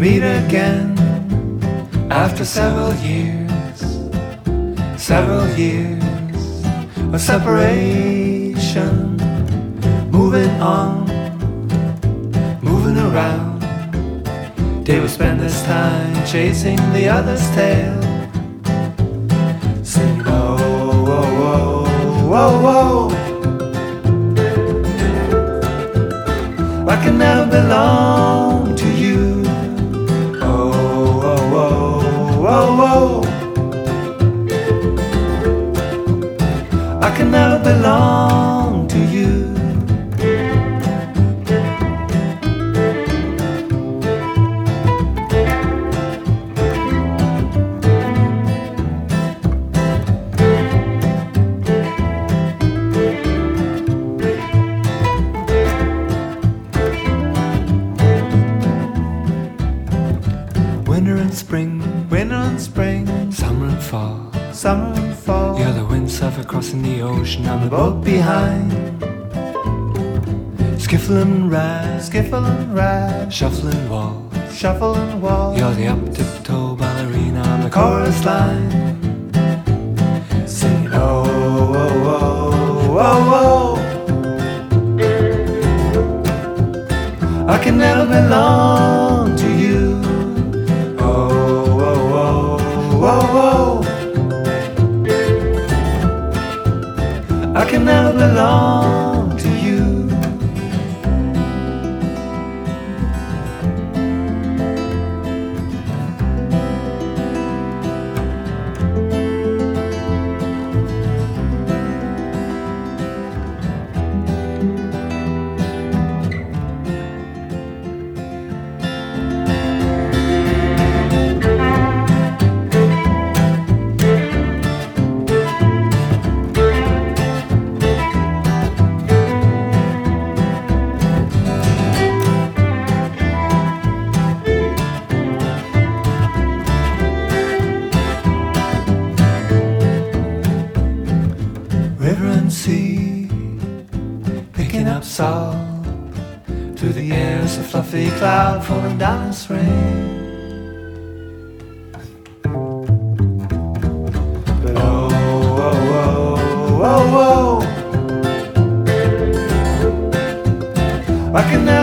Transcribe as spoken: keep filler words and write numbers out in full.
meet again after several years, several years of separation, moving on, moving around. They would spend this time chasing the other's tail, singing, oh, whoa, whoa, whoa, whoa. I can never belong to you. Oh, whoa, whoa, whoa, whoa. I can never belong to you. Winter and spring, winter and spring, summer and fall, summer and fall. You're the windsurfer crossing the ocean on the boat behind. Skiffle and ride, skiffle and ride, shuffling wall, shuffle and wall. You're the up-tiptoe ballerina on the chorus line, singing, oh, whoa, whoa, whoa, whoa. I can never belong to you. Whoa, whoa. I can never belong to you. River and sea, picking up salt through the air as a fluffy cloud falling down in spring. But oh, whoa, whoa, whoa, whoa, I can never